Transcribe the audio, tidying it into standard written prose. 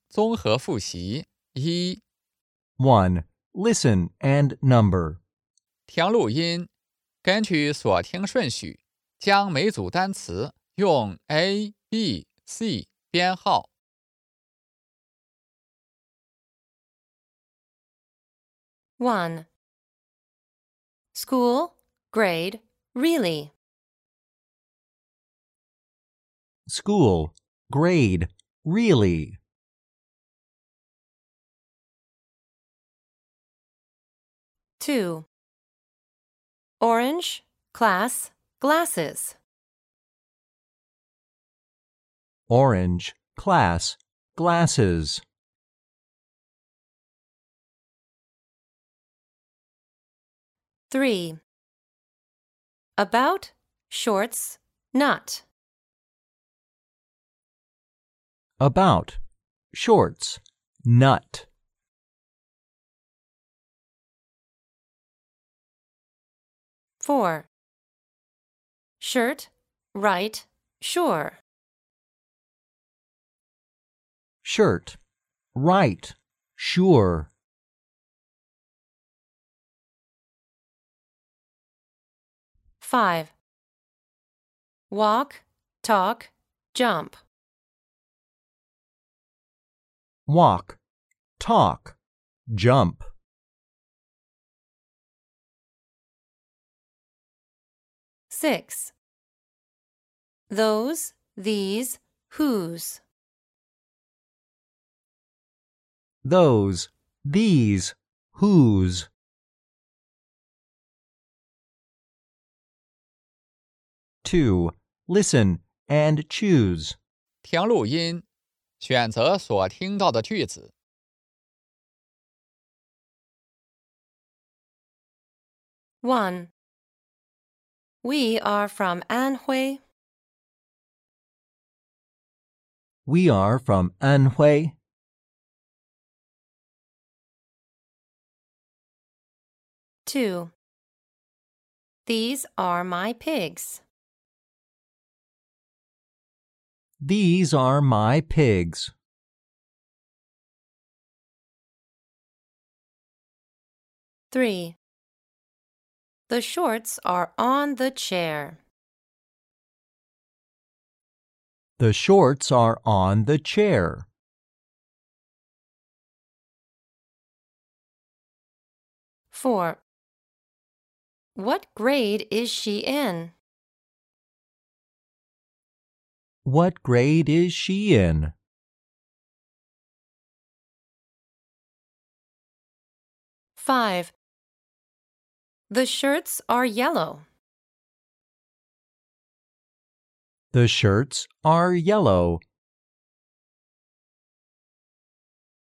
综合复习一， 1. Listen and number. 听录音，根据所听顺序，将每组单词用 A、B、C 编号。 1. School, grade, really. School, grade, really. 2. Orange, class, glasses. Orange, class, glasses. 3. About, shorts, not. About, shorts, nut. 4. Shirt, right, sure. Shirt, right, sure. 5. Walk, talk, jump. Walk, talk, jump. 6. Those, these, whose. Those, these, whose. 2. Listen and choose. 听录音，选择所听到的句子。 1. We are from Anhui. We are from Anhui. 2. These are my pigs. These are my pigs. 3. The shorts are on the chair. The shorts are on the chair. 4. What grade is she in? What grade is she in? 5. The shirts are yellow. The shirts are yellow.